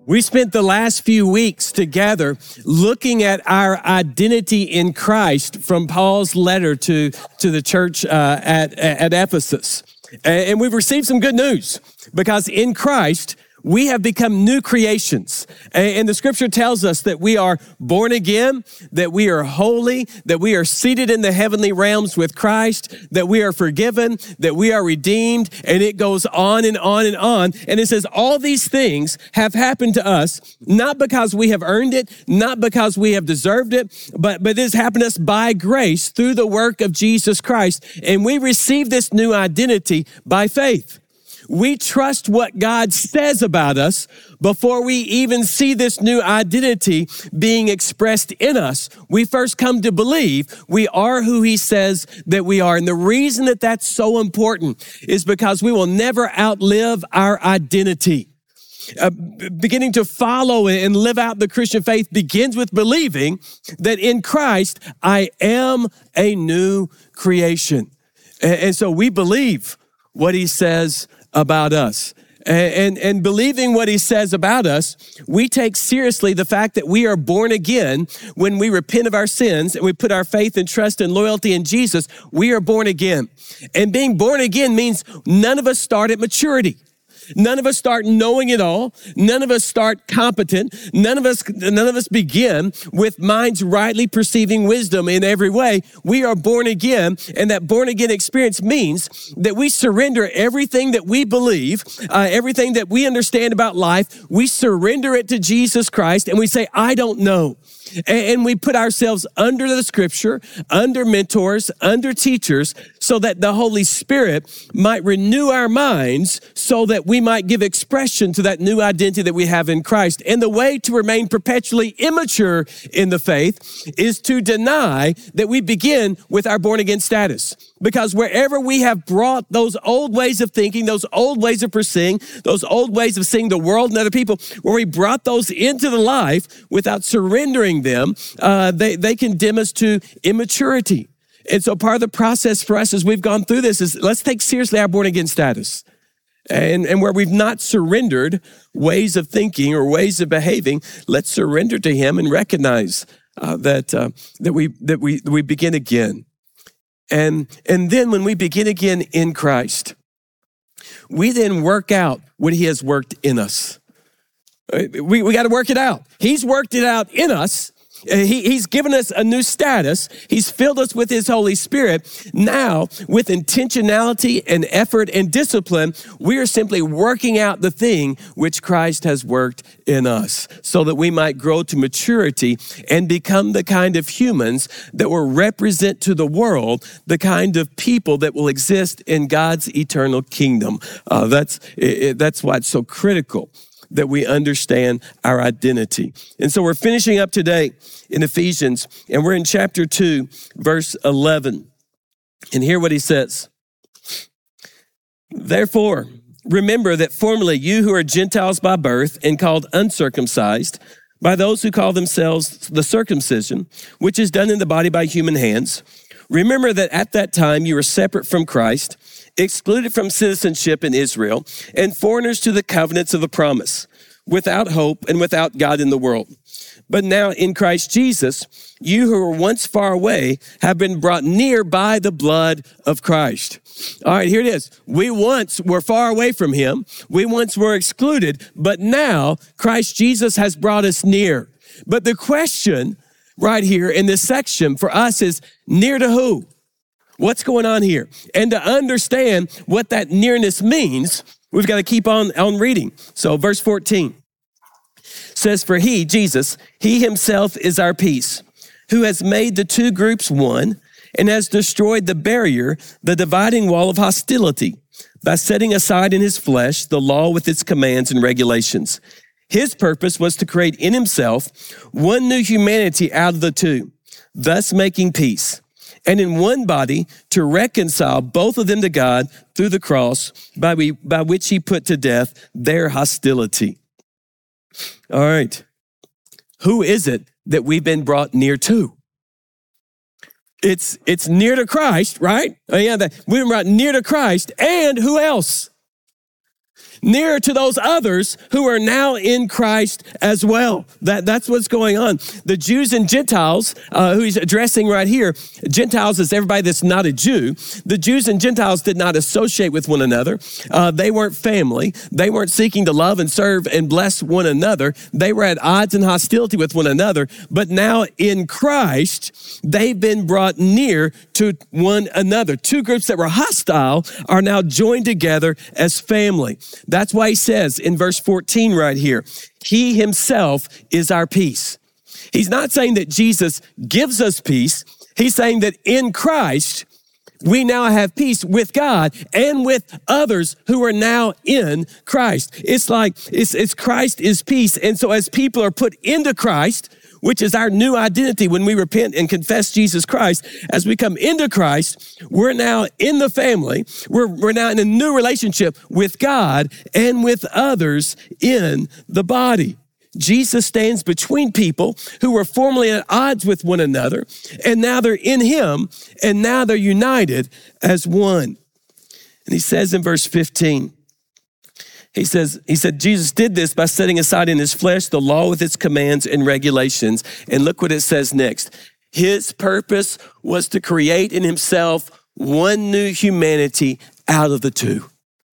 We spent the last few weeks together looking at our identity in Christ from Paul's letter to the church at Ephesus. And we've received some good news because in Christ, we have become new creations. And the scripture tells us that we are born again, that we are holy, that we are seated in the heavenly realms with Christ, that we are forgiven, that we are redeemed, and it goes on and on and on. And it says all these things have happened to us, not because we have earned it, not because we have deserved it, but it has happened to us by grace through the work of Jesus Christ. And we receive this new identity by faith. We trust what God says about us before we even see this new identity being expressed in us. We first come to believe we are who he says that we are. And the reason that that's so important is because we will never outlive our identity. Beginning to follow and live out the Christian faith begins with believing that in Christ, I am a new creation. And so we believe what he says about us. And believing what he says about us, we take seriously the fact that we are born again when we repent of our sins and we put our faith and trust and loyalty in Jesus. We are born again. And being born again means none of us start at maturity. None of us start knowing it all. None of us start competent. None of us begin with minds rightly perceiving wisdom in every way. We are born again, and that born again experience means that we surrender everything that we believe, everything that we understand about life. We surrender it to Jesus Christ, and we say, I don't know. And we put ourselves under the scripture, under mentors, under teachers, so that the Holy Spirit might renew our minds so that we might give expression to that new identity that we have in Christ. And the way to remain perpetually immature in the faith is to deny that we begin with our born again status. Because wherever we have brought those old ways of thinking, those old ways of perceiving, those old ways of seeing the world and other people, where we brought those into the life without surrendering them, they condemn us to immaturity. And so part of the process for us as we've gone through this is let's take seriously our born again status. And where we've not surrendered ways of thinking or ways of behaving, let's surrender to him and recognize that we begin again. And then when we begin again in Christ, we then work out what he has worked in us. We got to work it out. He's worked it out in us. He's given us a new status. He's filled us with his Holy Spirit. Now, with intentionality and effort and discipline, we are simply working out the thing which Christ has worked in us so that we might grow to maturity and become the kind of humans that will represent to the world the kind of people that will exist in God's eternal kingdom. That's why it's so critical that we understand our identity. And so we're finishing up today in Ephesians, and we're in chapter 2, verse 11. And hear what he says. Therefore, remember that formerly you who are Gentiles by birth and called uncircumcised by those who call themselves the circumcision, which is done in the body by human hands, remember that at that time you were separate from Christ, excluded from citizenship in Israel, and foreigners to the covenants of the promise, without hope and without God in the world. But now in Christ Jesus, you who were once far away have been brought near by the blood of Christ. All right, here it is. We once were far away from him. We once were excluded, but now Christ Jesus has brought us near. But the question right here in this section for us is near to who? What's going on here? And to understand what that nearness means, we've got to keep on reading. So verse 14 says, for he, Jesus, he himself is our peace, who has made the two groups one and has destroyed the barrier, the dividing wall of hostility, by setting aside in his flesh the law with its commands and regulations. His purpose was to create in himself one new humanity out of the two, thus making peace. And in one body to reconcile both of them to God through the cross, by which he put to death their hostility. All right. Who is it that we've been brought near to? It's near to Christ, right? Oh yeah, we've been brought near to Christ. And who else? nearer to those others who are now in Christ as well. That's what's going on. The Jews and Gentiles, who he's addressing right here, Gentiles is everybody that's not a Jew. The Jews and Gentiles did not associate with one another. They weren't family. They weren't seeking to love and serve and bless one another. They were at odds and hostility with one another. But now in Christ, they've been brought near to one another. Two groups that were hostile are now joined together as family. That's why he says in verse 14 right here, he himself is our peace. He's not saying that Jesus gives us peace. He's saying that in Christ, we now have peace with God and with others who are now in Christ. It's like it's Christ is peace. And so as people are put into Christ, which is our new identity when we repent and confess Jesus Christ, as we come into Christ, we're now in the family. We're now in a new relationship with God and with others in the body. Jesus stands between people who were formerly at odds with one another, and now they're in him, and now they're united as one. And he says in verse 15, he said, Jesus did this by setting aside in his flesh the law with its commands and regulations. And look what it says next. His purpose was to create in himself one new humanity out of the two.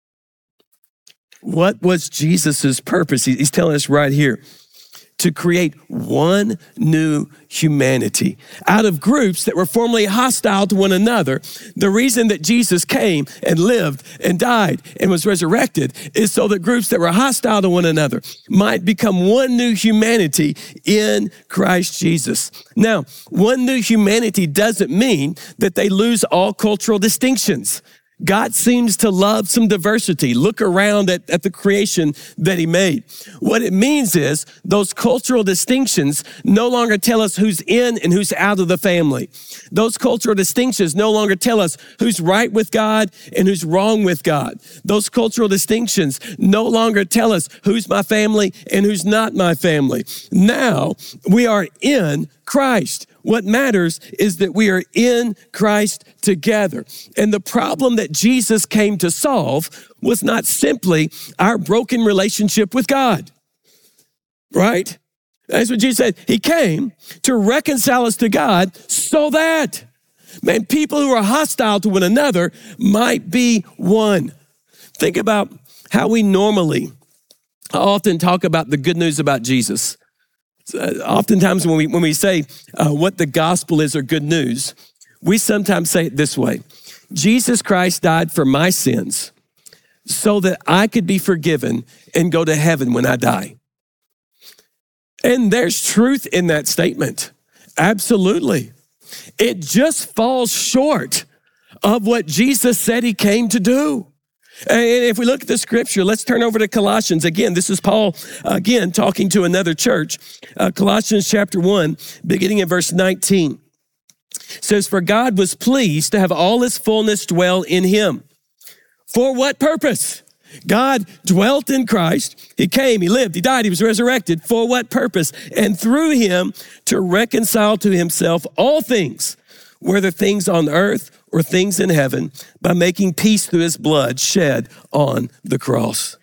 What was Jesus's purpose? He's telling us right here. To create one new humanity out of groups that were formerly hostile to one another. The reason that Jesus came and lived and died and was resurrected is so that groups that were hostile to one another might become one new humanity in Christ Jesus. Now, one new humanity doesn't mean that they lose all cultural distinctions. God seems to love some diversity. Look around at the creation that he made. What it means is those cultural distinctions no longer tell us who's in and who's out of the family. Those cultural distinctions no longer tell us who's right with God and who's wrong with God. Those cultural distinctions no longer tell us who's my family and who's not my family. Now we are in Christ. What matters is that we are in Christ together. And the problem that Jesus came to solve was not simply our broken relationship with God, right? That's what Jesus said. He came to reconcile us to God so that, man, people who are hostile to one another might be one. Think about how we normally often talk about the good news about Jesus. Oftentimes when we say what the gospel is or good news, we sometimes say it this way. Jesus Christ died for my sins so that I could be forgiven and go to heaven when I die. And there's truth in that statement. Absolutely. It just falls short of what Jesus said he came to do. And if we look at the scripture, let's turn over to Colossians. Again, this is Paul, again, talking to another church. Colossians chapter 1, beginning in verse 19. Says, for God was pleased to have all his fullness dwell in him. For what purpose? God dwelt in Christ. He came, he lived, he died, he was resurrected. For what purpose? And through him to reconcile to himself all things, whether things on earth or things in heaven, by making peace through his blood shed on the cross.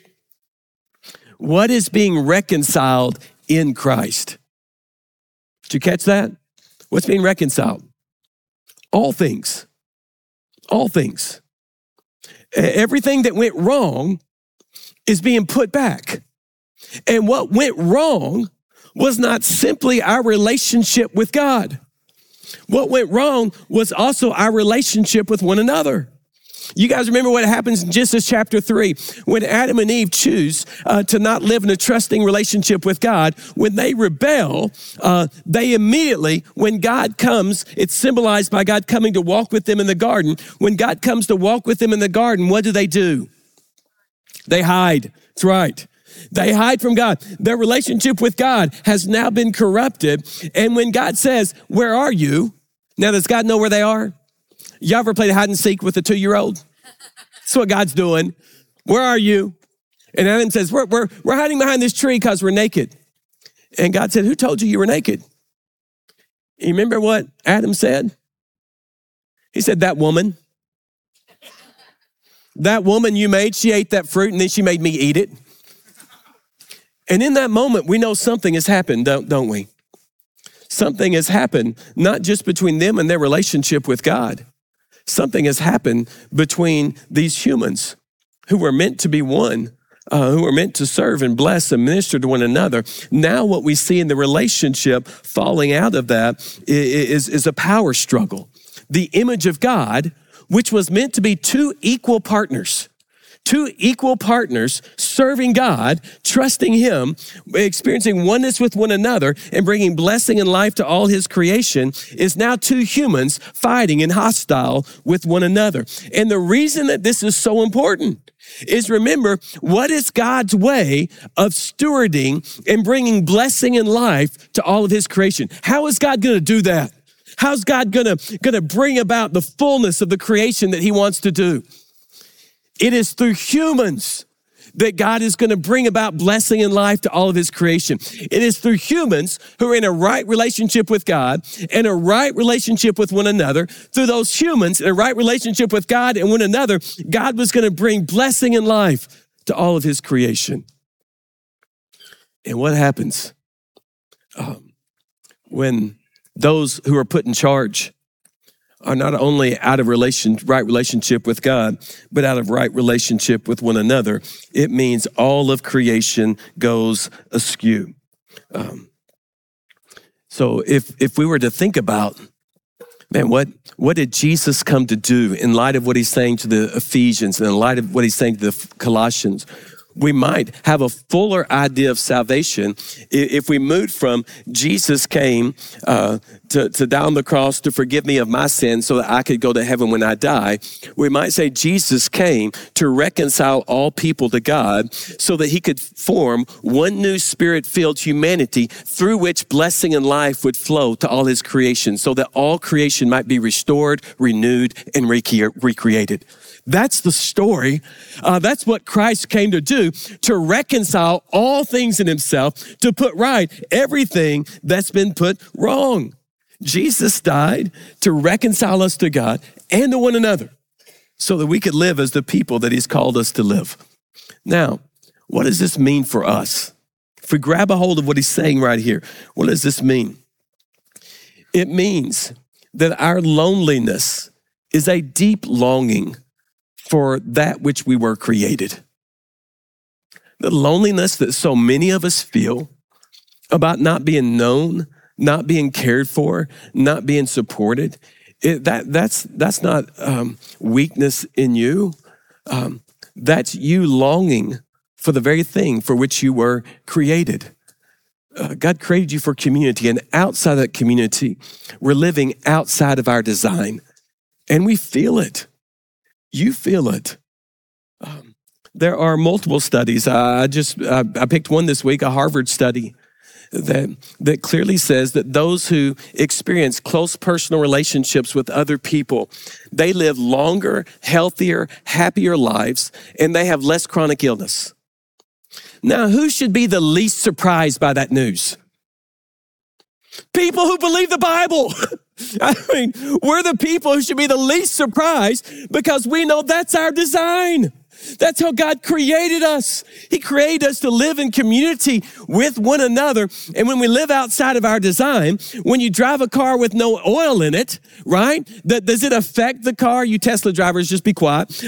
What is being reconciled in Christ? Did you catch that? What's being reconciled? All things. All things. Everything that went wrong is being put back. And what went wrong was not simply our relationship with God. What went wrong was also our relationship with one another. You guys remember what happens in Genesis chapter 3 when Adam and Eve choose to not live in a trusting relationship with God. When they rebel, they immediately, when God comes, it's symbolized by God coming to walk with them in the garden. When God comes to walk with them in the garden, what do? They hide. That's right. They hide from God. Their relationship with God has now been corrupted. And when God says, where are you? Now, does God know where they are? You ever played hide and seek with a 2-year-old? That's what God's doing. Where are you? And Adam says, we're hiding behind this tree because we're naked. And God said, who told you you were naked? You remember what Adam said? He said, that woman. That woman you made, she ate that fruit and then she made me eat it. And in that moment, we know something has happened, don't we? Something has happened, not just between them and their relationship with God. Something has happened between these humans who were meant to be one, who were meant to serve and bless and minister to one another. Now what we see in the relationship falling out of that is a power struggle. The image of God, which was meant to be two equal partners serving God, trusting Him, experiencing oneness with one another, and bringing blessing and life to all His creation, is now two humans fighting and hostile with one another. And the reason that this is so important is, remember, what is God's way of stewarding and bringing blessing and life to all of His creation? How is God going to do that? How's God going to bring about the fullness of the creation that He wants to do? It is through humans that God is going to bring about blessing and life to all of His creation. It is through humans who are in a right relationship with God and a right relationship with one another. Through those humans in a right relationship with God and one another, God was going to bring blessing and life to all of His creation. And what happens when those who are put in charge are not only out of right relationship with God, but out of right relationship with one another? It means all of creation goes askew. So if we were to think about, man, what did Jesus come to do in light of what He's saying to the Ephesians and in light of what He's saying to the Colossians, we might have a fuller idea of salvation if we moved from Jesus came to die on the cross to forgive me of my sins so that I could go to heaven when I die. We might say Jesus came to reconcile all people to God so that He could form one new Spirit-filled humanity through which blessing and life would flow to all His creation, so that all creation might be restored, renewed, and recreated. That's the story. That's what Christ came to do, to reconcile all things in Himself, to put right everything that's been put wrong. Jesus died to reconcile us to God and to one another so that we could live as the people that He's called us to live. Now, what does this mean for us? If we grab a hold of what He's saying right here, what does this mean? It means that our loneliness is a deep longing for that which we were created. The loneliness that so many of us feel about not being known, not being cared for, not being supported, that's not weakness in you. That's you longing for the very thing for which you were created. God created you for community, and outside of that community, we're living outside of our design, and we feel it. You feel it. There are multiple studies. I picked one this week, a Harvard study that clearly says that those who experience close personal relationships with other people, they live longer, healthier, happier lives, and they have less chronic illness. Now, who should be the least surprised by that news? People who believe the Bible. I mean, we're the people who should be the least surprised because we know that's our design. That's how God created us. He created us to live in community with one another. And when we live outside of our design, when you drive a car with no oil in it, right? Does it affect the car? You Tesla drivers, just be quiet.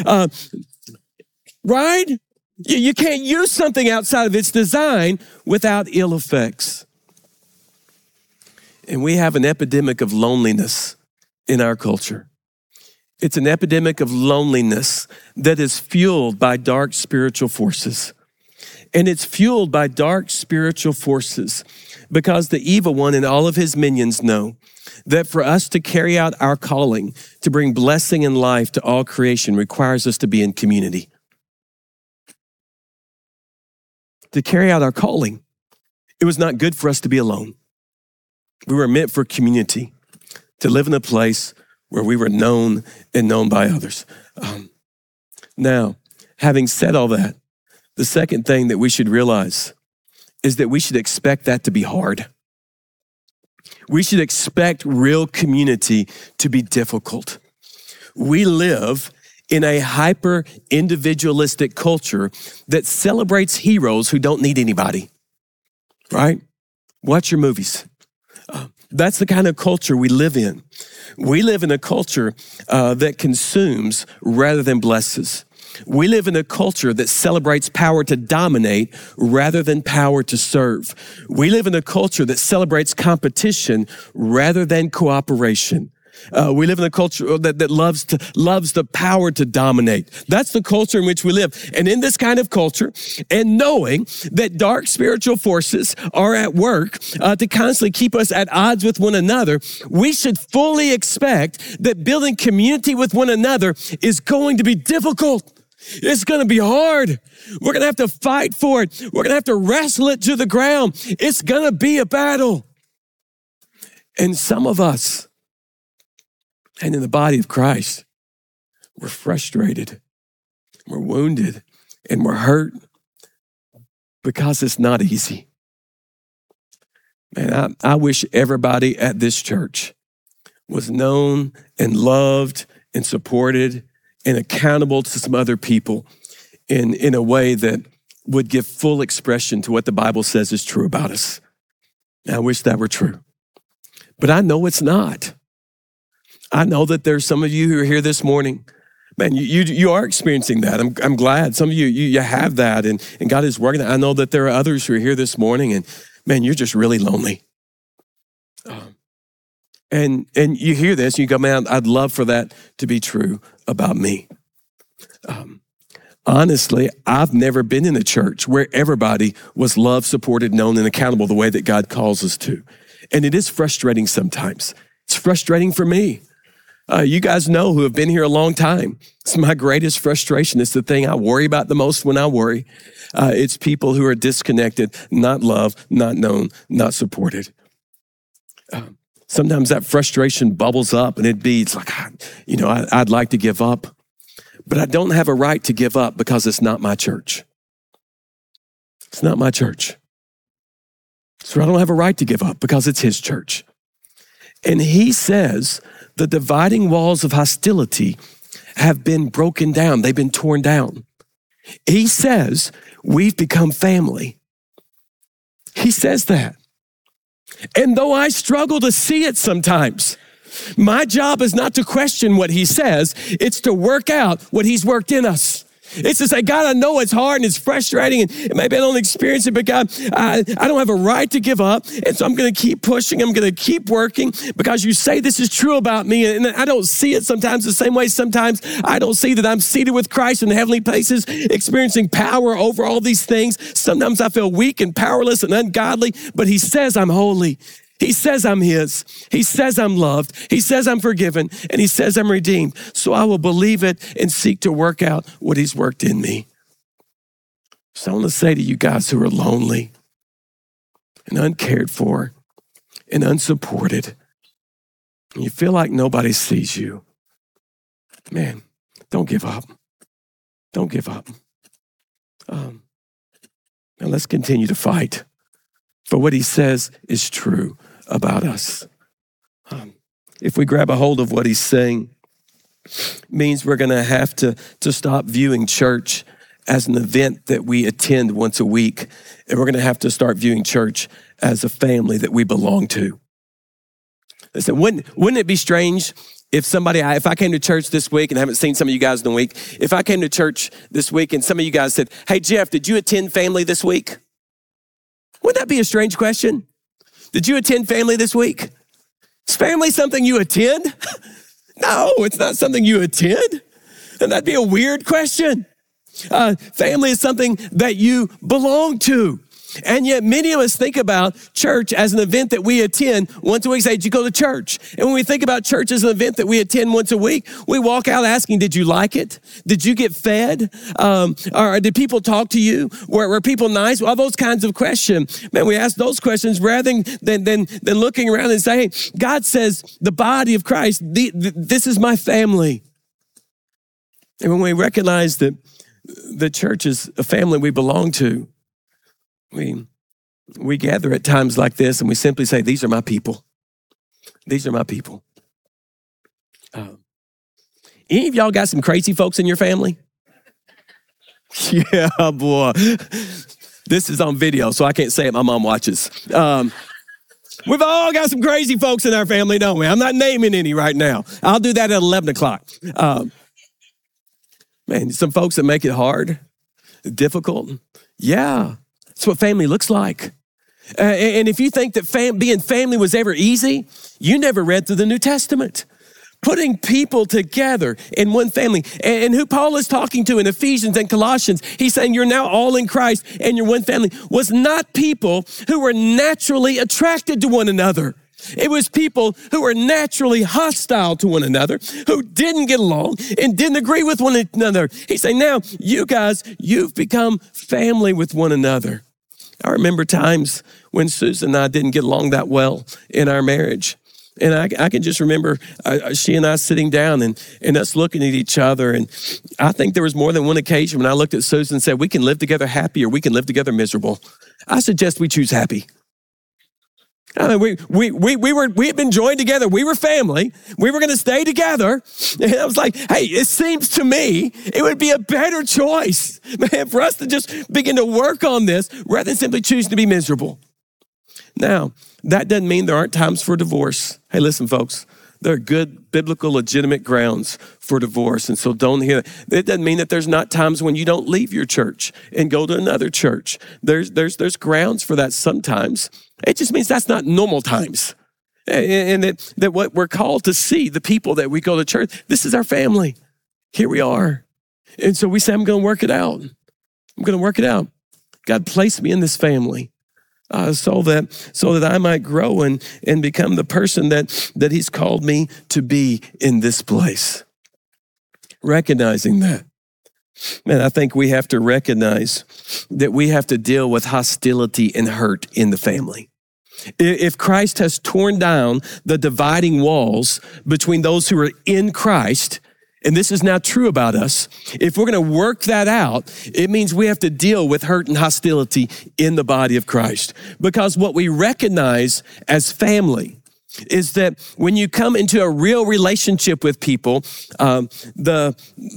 Right? You can't use something outside of its design without ill effects. And we have an epidemic of loneliness in our culture. It's an epidemic of loneliness that is fueled by dark spiritual forces. And it's fueled by dark spiritual forces because the evil one and all of his minions know that for us to carry out our calling, to bring blessing and life to all creation, requires us to be in community. To carry out our calling, it was not good for us to be alone. We were meant for community, to live in a place where we were known and known by others. Now, having said all that, the second thing that we should realize is that we should expect that to be hard. We should expect real community to be difficult. We live in a hyper individualistic culture that celebrates heroes who don't need anybody, right? Watch your movies. That's the kind of culture we live in. We live in a culture that consumes rather than blesses. We live in a culture that celebrates power to dominate rather than power to serve. We live in a culture that celebrates competition rather than cooperation. We live in a culture that loves the power to dominate. That's the culture in which we live. And in this kind of culture, and knowing that dark spiritual forces are at work to constantly keep us at odds with one another, we should fully expect that building community with one another is going to be difficult. It's going to be hard. We're going to have to fight for it. We're going to have to wrestle it to the ground. It's going to be a battle. And some of us, and in the body of Christ, we're frustrated, we're wounded, and we're hurt because it's not easy. Man, I wish everybody at this church was known and loved and supported and accountable to some other people in a way that would give full expression to what the Bible says is true about us. And I wish that were true. But I know it's not. I know that there's some of you who are here this morning. Man, you are experiencing that. I'm glad. Some of you have that, and God is working. I know that there are others who are here this morning, and man, you're just really lonely. And you hear this, and you go, man, I'd love for that to be true about me. Honestly, I've never been in a church where everybody was loved, supported, known, and accountable the way that God calls us to. And it is frustrating sometimes. It's frustrating for me. You guys know who have been here a long time. It's my greatest frustration. It's the thing I worry about the most when I worry. It's people who are disconnected, not loved, not known, not supported. Sometimes that frustration bubbles up and it's like, I'd like to give up, but I don't have a right to give up because it's not my church. It's not my church. So I don't have a right to give up because it's his church. And he says the dividing walls of hostility have been broken down. They've been torn down. He says we've become family. He says that. And though I struggle to see it sometimes, my job is not to question what he says. It's to work out what he's worked in us. It's to say, God, I know it's hard and it's frustrating and maybe I don't experience it, but God, I don't have a right to give up. And so I'm going to keep pushing. I'm going to keep working because you say this is true about me. And I don't see it sometimes the same way. Sometimes I don't see that I'm seated with Christ in heavenly places, experiencing power over all these things. Sometimes I feel weak and powerless and ungodly, but he says I'm holy. He says I'm his. He says I'm loved. He says I'm forgiven. And he says I'm redeemed. So I will believe it and seek to work out what he's worked in me. So I want to say to you guys who are lonely and uncared for and unsupported, and you feel like nobody sees you, man, don't give up. Don't give up. Now let's continue to fight for what he says is true about us. If we grab a hold of what he's saying, means we're going to have to stop viewing church as an event that we attend once a week, and we're going to have to start viewing church as a family that we belong to. Listen, wouldn't it be strange if I came to church this week, and I haven't seen some of you guys in a week, if I came to church this week and some of you guys said, hey, Jeff, did you attend family this week? Wouldn't that be a strange question? Did you attend family this week? Is family something you attend? No, it's not something you attend. And that'd be a weird question. Family is something that you belong to. And yet many of us think about church as an event that we attend once a week. Say, did you go to church? And when we think about church as an event that we attend once a week, we walk out asking, did you like it? Did you get fed? Or did people talk to you? Were people nice? All those kinds of questions. Man, we ask those questions rather than looking around and saying, hey, God says the body of Christ, this is my family. And when we recognize that the church is a family we belong to, we gather at times like this and we simply say, these are my people. These are my people. Any of y'all got some crazy folks in your family? Yeah, boy. This is on video, so I can't say it. My mom watches. We've all got some crazy folks in our family, don't we? I'm not naming any right now. I'll do that at 11 o'clock. Man, some folks that make it hard, difficult. Yeah, that's what family looks like. And if you think that being family was ever easy, you never read through the New Testament. Putting people together in one family. And who Paul is talking to in Ephesians and Colossians, he's saying you're now all in Christ and you're one family, was not people who were naturally attracted to one another. It was people who were naturally hostile to one another, who didn't get along and didn't agree with one another. He's saying now, you guys, you've become family with one another. I remember times when Susan and I didn't get along that well in our marriage. And I can just remember she and I sitting down and us looking at each other. And I think there was more than one occasion when I looked at Susan and said, we can live together happy or we can live together miserable. I suggest we choose happy. We had been joined together. We were family. We were going to stay together. And I was like, hey, it seems to me it would be a better choice, man, for us to just begin to work on this rather than simply choosing to be miserable. Now, that doesn't mean there aren't times for divorce. Hey, listen, folks, there are good, biblical, legitimate grounds for divorce. And so don't hear that. It doesn't mean that there's not times when you don't leave your church and go to another church. There's grounds for that sometimes. It just means that's not normal times. And that what we're called to see, the people that we go to church, this is our family. Here we are. And so we say, I'm going to work it out. I'm going to work it out. God placed me in this family. So that I might grow and become the person that he's called me to be in this place. Recognizing that. Man, I think we have to recognize that we have to deal with hostility and hurt in the family. If Christ has torn down the dividing walls between those who are in Christ, and this is now true about us, if we're going to work that out, it means we have to deal with hurt and hostility in the body of Christ. Because what we recognize as family is that when you come into a real relationship with people, the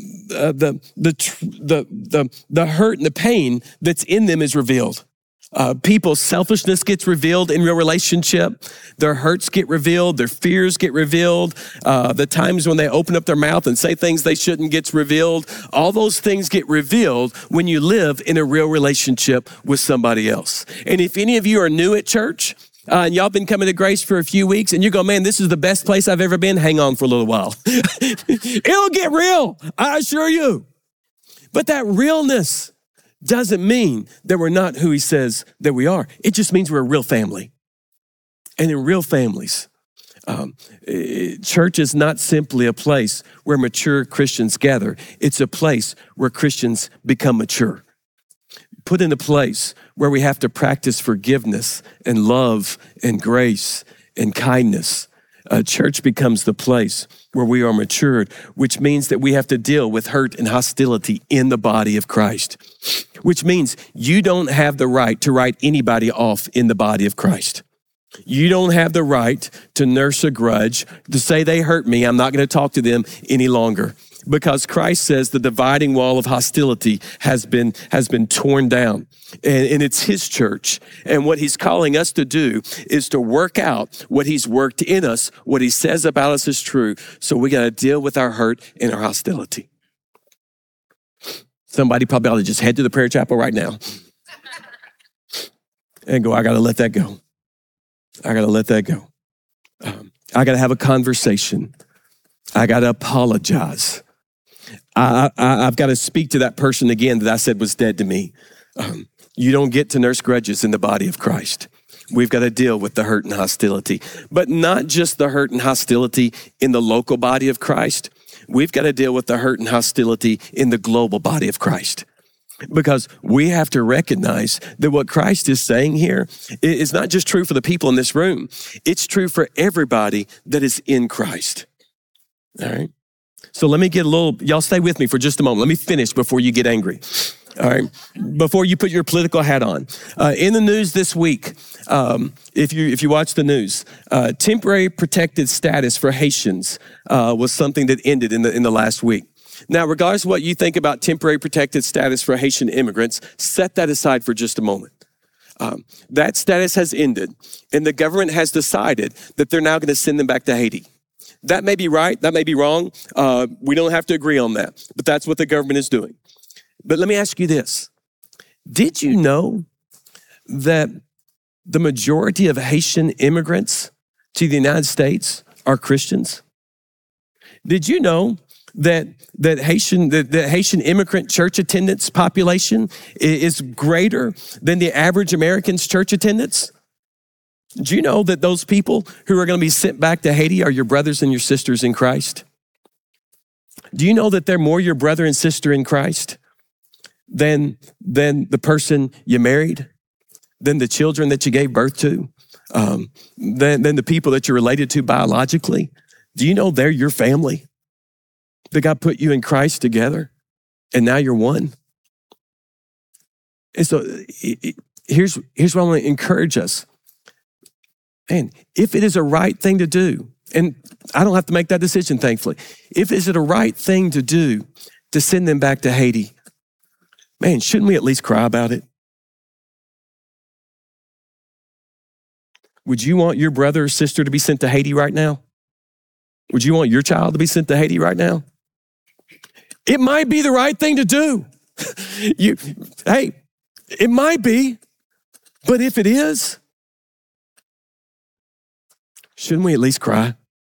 hurt and the pain that's in them is revealed. People's selfishness gets revealed in real relationship. Their hurts get revealed. Their fears get revealed. The times when they open up their mouth and say things they shouldn't gets revealed. All those things get revealed when you live in a real relationship with somebody else. And if any of you are new at church, and y'all been coming to Grace for a few weeks and you go, man, this is the best place I've ever been. Hang on for a little while. It'll get real, I assure you. But that realness doesn't mean that we're not who he says that we are. It just means we're a real family. And in real families, church is not simply a place where mature Christians gather. It's a place where Christians become mature. Put in a place where we have to practice forgiveness and love and grace and kindness. Church becomes the place where we are matured, which means that we have to deal with hurt and hostility in the body of Christ, which means you don't have the right to write anybody off in the body of Christ. You don't have the right to nurse a grudge, to say they hurt me, I'm not going to talk to them any longer. Because Christ says the dividing wall of hostility has been torn down. And it's his church. And what he's calling us to do is to work out what he's worked in us, what he says about us is true. So we got to deal with our hurt and our hostility. Somebody probably ought to just head to the prayer chapel right now and go, I got to let that go. I got to let that go. I got to have a conversation. I got to apologize. I've got to speak to that person again that I said was dead to me. You don't get to nurse grudges in the body of Christ. We've got to deal with the hurt and hostility, but not just the hurt and hostility in the local body of Christ. We've got to deal with the hurt and hostility in the global body of Christ. Because we have to recognize that what Christ is saying here is not just true for the people in this room. It's true for everybody that is in Christ. All right. So let me get y'all stay with me for just a moment. Let me finish before you get angry. All right. Before you put your political hat on. In the news this week, if you watch the news, temporary protected status for Haitians was something that ended in the last week. Now, regardless of what you think about temporary protected status for Haitian immigrants, set that aside for just a moment. That status has ended, and the government has decided that they're now going to send them back to Haiti. That may be right, that may be wrong. We don't have to agree on that, but that's what the government is doing. But let me ask you this. Did you know that the majority of Haitian immigrants to the United States are Christians? Did you know that Haitian immigrant church attendance population is greater than the average American's church attendance? Do you know that those people who are going to be sent back to Haiti are your brothers and your sisters in Christ? Do you know that they're more your brother and sister in Christ than the person you married, than the children that you gave birth to, than the people that you're related to biologically? Do you know they're your family? That God put you in Christ together, and now you're one. And so here's what I want to encourage us. Man, if it is a right thing to do, and I don't have to make that decision, thankfully. If is it a right thing to do to send them back to Haiti, man, shouldn't we at least cry about it? Would you want your brother or sister to be sent to Haiti right now? Would you want your child to be sent to Haiti right now? It might be the right thing to do. Hey, it might be, but if it is, shouldn't we at least cry?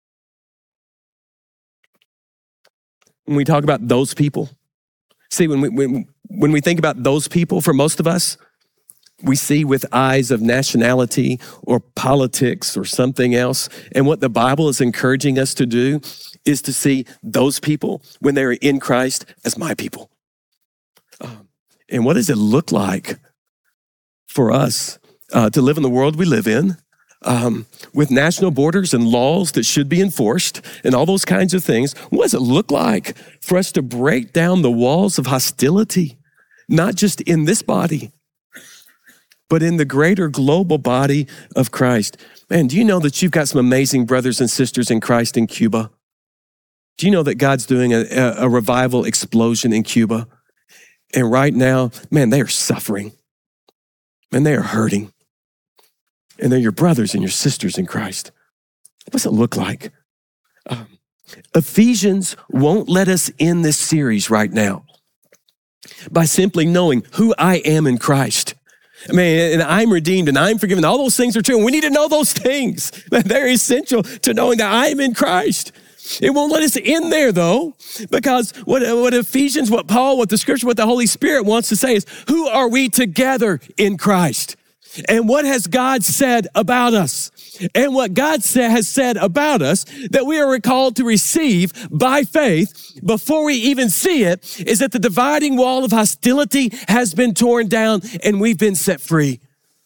When we talk about those people, see, when we think about those people, for most of us, we see with eyes of nationality or politics or something else. And what the Bible is encouraging us to do is to see those people, when they're in Christ, as my people. And what does it look like for us to live in the world we live in, with national borders and laws that should be enforced and all those kinds of things? What does it look like for us to break down the walls of hostility, not just in this body, but in the greater global body of Christ? Man, do you know that you've got some amazing brothers and sisters in Christ in Cuba? Do you know that God's doing a revival explosion in Cuba? And right now, man, they are suffering. Man, they are hurting. And they're your brothers and your sisters in Christ. What does it look like? Ephesians won't let us end this series right now by simply knowing who I am in Christ. I mean, and I'm redeemed and I'm forgiven. All those things are true. And we need to know those things. They're essential to knowing that I am in Christ. It won't let us end there, though, because what Ephesians, what Paul, what the Scripture, what the Holy Spirit wants to say is, who are we together in Christ? And what has God said about us? And what God has said about us that we are called to receive by faith before we even see it is that the dividing wall of hostility has been torn down and we've been set free.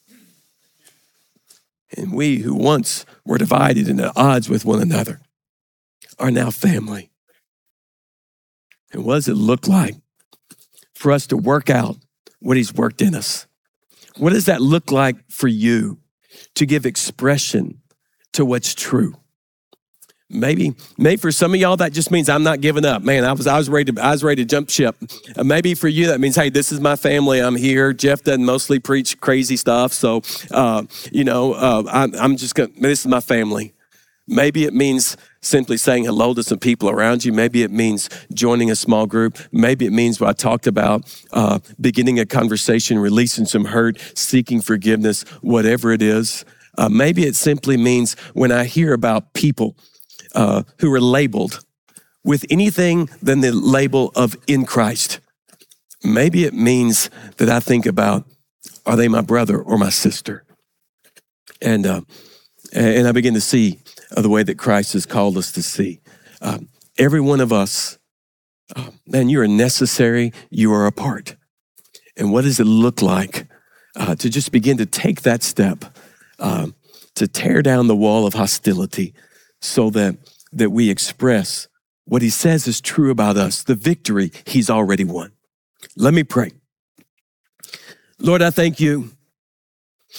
And we who once were divided and at odds with one another are now family. And what does it look like for us to work out what He's worked in us? What does that look like for you to give expression to what's true? Maybe for some of y'all, that just means I'm not giving up. Man, I was ready to jump ship. Maybe for you, that means, hey, this is my family. I'm here. Jeff doesn't mostly preach crazy stuff. So, I'm just going to, this is my family. Maybe it means simply saying hello to some people around you. Maybe it means joining a small group. Maybe it means what I talked about, beginning a conversation, releasing some hurt, seeking forgiveness, whatever it is. Maybe it simply means when I hear about people who are labeled with anything than the label of in Christ. Maybe it means that I think about, are they my brother or my sister? And I begin to see the way that Christ has called us to see. Every one of us, man, you are necessary, you are a part. And what does it look like to just begin to take that step, to tear down the wall of hostility so that we express what He says is true about us, the victory He's already won. Let me pray. Lord, I thank you.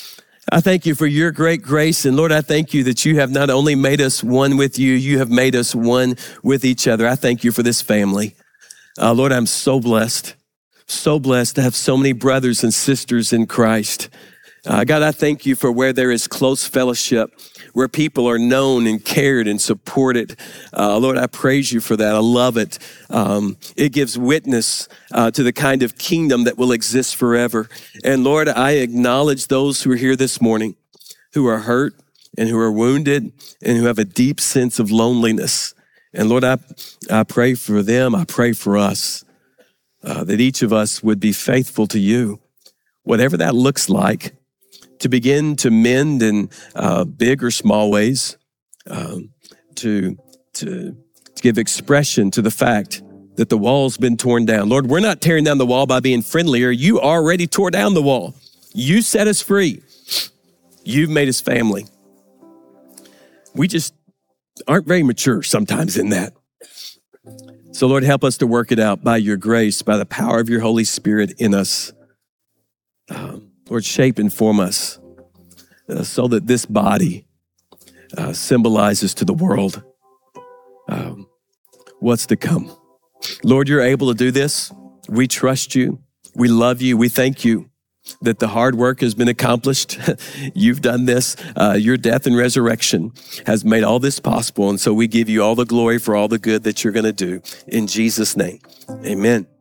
I thank you for your great grace. And Lord, I thank you that you have not only made us one with you, you have made us one with each other. I thank you for this family. Lord, I'm so blessed to have so many brothers and sisters in Christ. God, I thank you for where there is close fellowship, where people are known and cared and supported. Lord, I praise you for that. I love it. It gives witness to the kind of kingdom that will exist forever. And Lord, I acknowledge those who are here this morning who are hurt and who are wounded and who have a deep sense of loneliness. And Lord, I pray for them. I pray for us, that each of us would be faithful to you, whatever that looks like, to begin to mend in big or small ways, to give expression to the fact that the wall's been torn down. Lord, we're not tearing down the wall by being friendlier. You already tore down the wall. You set us free. You've made us family. We just aren't very mature sometimes in that. So Lord, help us to work it out by your grace, by the power of your Holy Spirit in us. Lord, shape and form us so that this body symbolizes to the world what's to come. Lord, you're able to do this. We trust you. We love you. We thank you that the hard work has been accomplished. You've done this. Your death and resurrection has made all this possible. And so we give you all the glory for all the good that you're going to do. In Jesus' name, amen.